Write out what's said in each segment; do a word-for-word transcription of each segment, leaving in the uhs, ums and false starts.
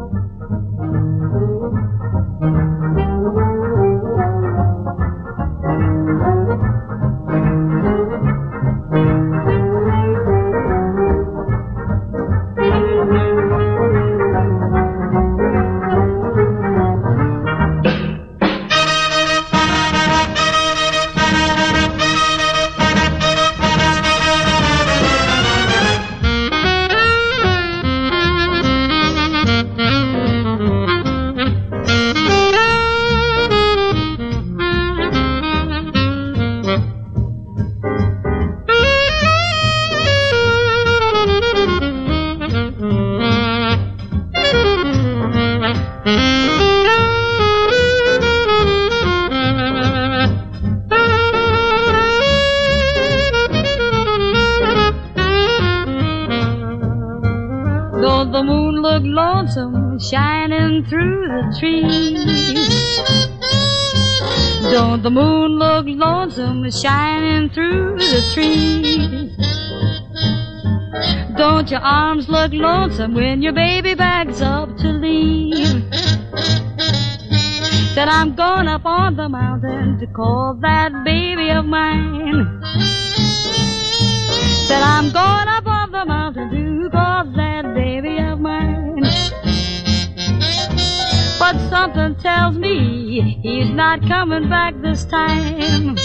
Though the moon looked lonesome shining through the trees, don't the moon look lonesome shining through the trees? Don't your arms look lonesome when your baby backs up to leave? Said I'm going up on the mountain to call that baby of mine. Said I'm going up on the mountain to call that baby of mine. But something tells me he's not coming back this time.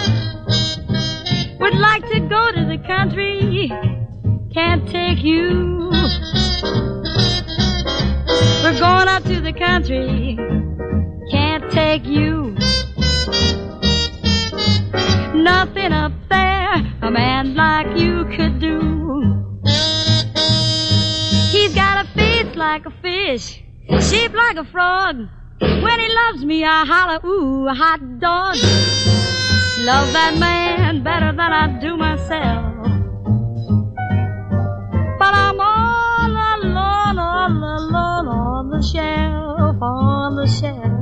Would like to go to the country, can't take you. We're going up to the country, can't take you. Nothing up there a man like you could do. He's got a face like a fish, shaped like a frog. When he loves me, I holler, ooh, a hot dog. Love that man better than I do myself. But I'm all alone, all alone on the shelf, on the shelf.